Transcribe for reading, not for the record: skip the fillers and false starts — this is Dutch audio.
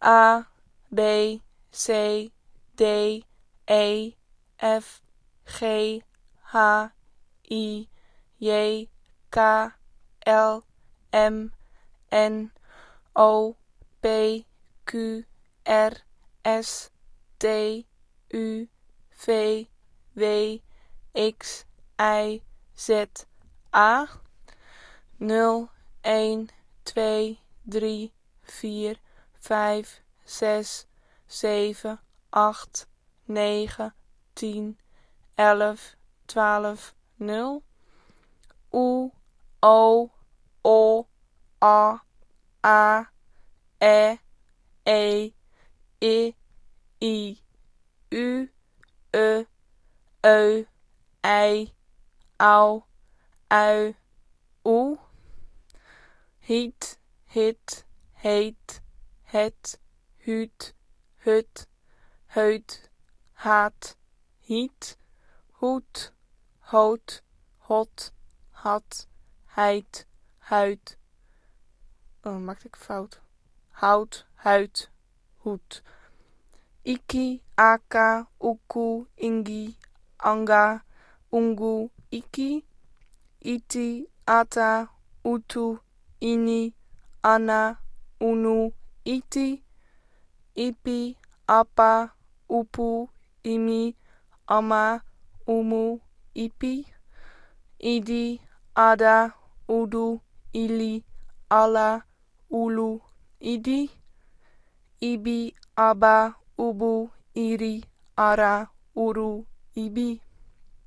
A, B, C, D, E, F, G, H, I, J, K, L, M, N, O, P, Q, R, S, T, U, V, W, X, Y, Z, A. 0, 1, 2, 3, 4, 5, 6, 7, 8, 9, 10, 11, 12, 0. U, O, O, A, E, I, U, I, Au, U. Hiet, hit, heet, het, huut, hut, heut, haat, hiet, hoed, hout, hot, had, heid, huid. Oh, maakte ik fout. Hout, huid, hoed. Iki, aka, uku, ingi, anga, ungu, iki. Iti, ata, utu, ini, ana, unu, iti. Ipi, apa, upu, imi, ama, umu, ipi. Idi, ada, udu, ili, ala, ulu, idi. Ibi, aba, ubu, iri, ara, uru, ibi.